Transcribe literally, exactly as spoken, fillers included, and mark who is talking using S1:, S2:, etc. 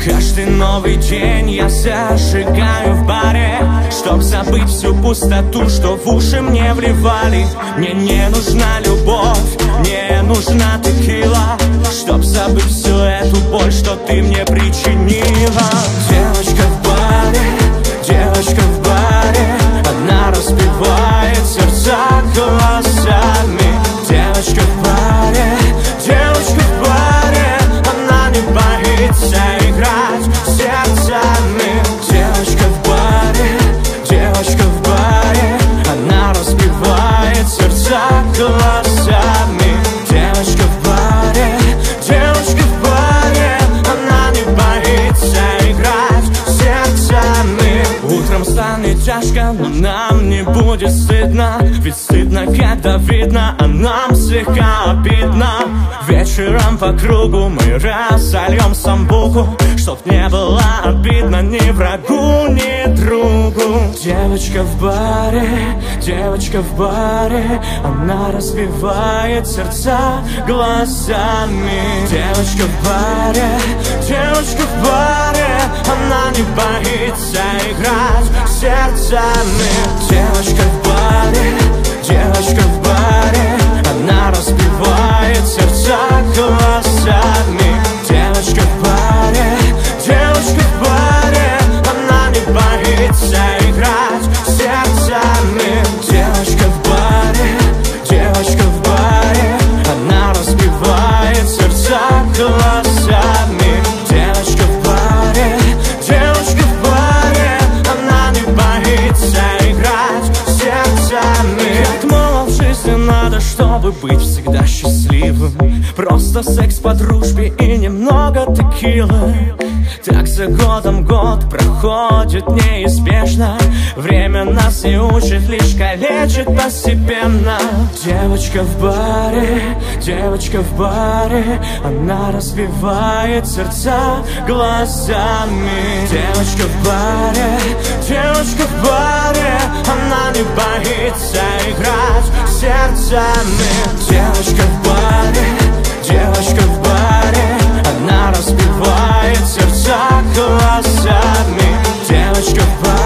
S1: Каждый новый день я зажигаю в баре, чтоб забыть всю пустоту, что в уши мне вливали. Мне не нужна любовь, мне нужна текила, чтоб забыть всю эту боль, что ты мне причинила. Девочка в баре, девочка в баре, она распевает сердца голосами. Девочка в баре, девочка в баре, она не боится играть сердцами. Девочка в баре, девочка в баре, она распевает сердца голосами. Девочка в баре, девочка в баре, она не боится играть сердцами. Утром станет тяжко, но нам не будет стыдно, ведь стыдно, когда видно, а нам слегка обидно. Вечером по кругу мы разольем самбуку, чтоб не было обидно ни врагу, ни другу. Девочка в баре, девочка в баре, она разбивает сердца глазами. Девочка в баре, девочка в баре, она не боится играть сердцами. Девочка в баре, девочка в баре, она разбивает сердца голосами. Девочка в баре, девочка в баре, она не боится играть сердцами. Девочка в баре, девочка в баре, она разбивает сердца голосами. Девочка в баре, девочка в баре, она не боится играть сердцами. Как мало в жизни надо, чтобы быть всегда счастливым. Просто секс по дружбе и немного текилы. Так за годом год проходит неизбежно. Время нас не учит, лишь калечит постепенно. Девочка в баре, девочка в баре, она разбивает сердца глазами. Девочка в баре, девочка в баре, она не боится играть сердцами. Девочка в баре, девочка в баре, она разбивает сердца голосами. Девочка в баре,